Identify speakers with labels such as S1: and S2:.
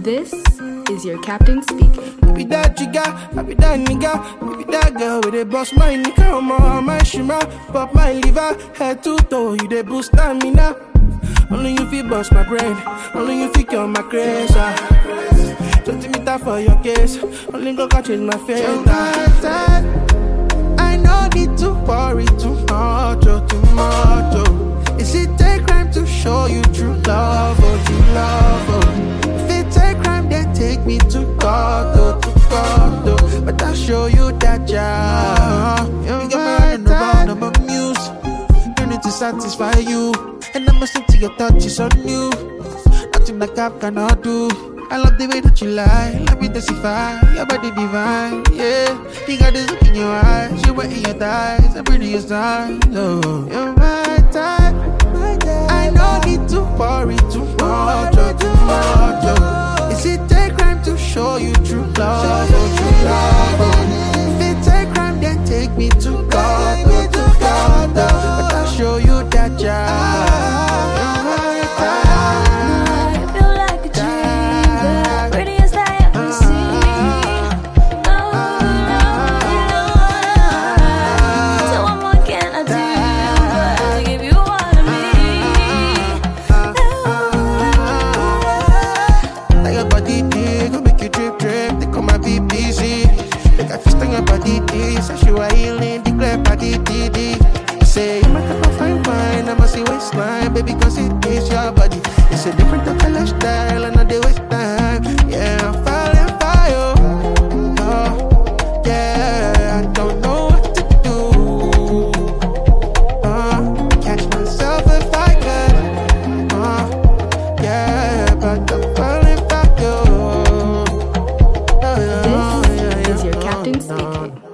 S1: This is your captain speaking.
S2: I be that jigga, I be that nigga, I be that girl with a boss my nigga, my shima, pop my liver, head to toe, you dey boost stamina. Only you feel bust my brain, only you feel cure my craze. 20 meter for your case, only go can change my fate. I no need to worry too much, too much. Is it a crime to show you true love, true love? If it's a crime, then take me to God, but I'll show you that you got my hand around, I'm amused. Don't need to satisfy you, and I'm listening to your touches on you. Nothing like I cannot do. I love the way that you lie, let me testify. Your body divine, yeah. You got this look in your eyes, you're wet in your thighs, I'm pretty your style. Oh, you're my type. I don't need to worry too much, too much. Is it a crime to show you true love, true love? If it's a crime, then take me to God, but I'll show you that waistline, baby, cause it is your body. It's a different type of lifestyle, and not the waste time. Yeah, I'm falling for you. Oh, yeah, I don't know what to do. Catch myself if I could. Yeah, but I'm falling for you.
S1: This is your captain speaking.